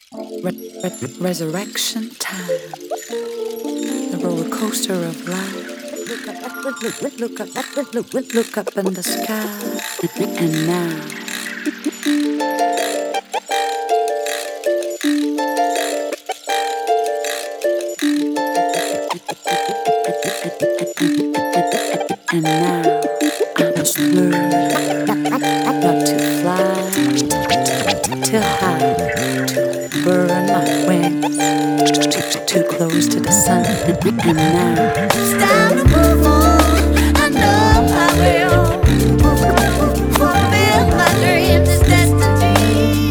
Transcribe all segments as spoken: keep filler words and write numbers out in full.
Re- re- resurrection time, the roller coaster of life. Look up, look, look, look, look up, look, look, look, look up in the sky, and now. And now I must learn not to fly too high, to burn my wings too, too close to the sun. And now it's time to move on. I know I will fulfill my dreams, this destiny.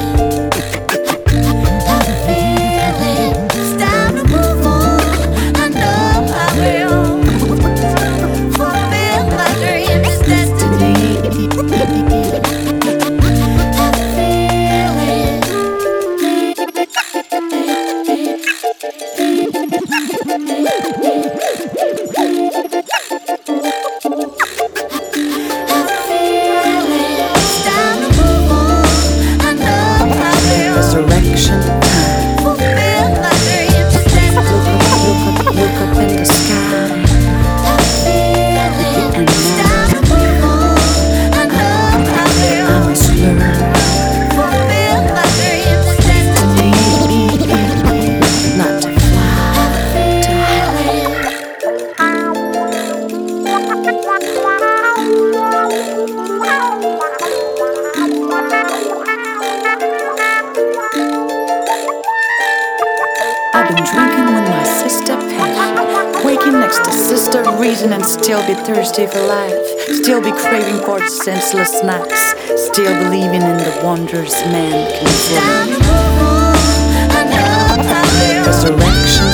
I feel it. It's time to move on. I know I will fulfill my dreams, this destiny. Resurrection time. Fulfill my dreams. Look up, look up, look up in the sky. I feel it. And now I know I will. I must learn. Fulfill my dreams. Destiny. Not to fly too I've been drinking with my sister Penny, waking next to Sister Reason, and still be thirsty for life, still be craving for the senseless snacks, still believing in the wonders man can do. Resurrection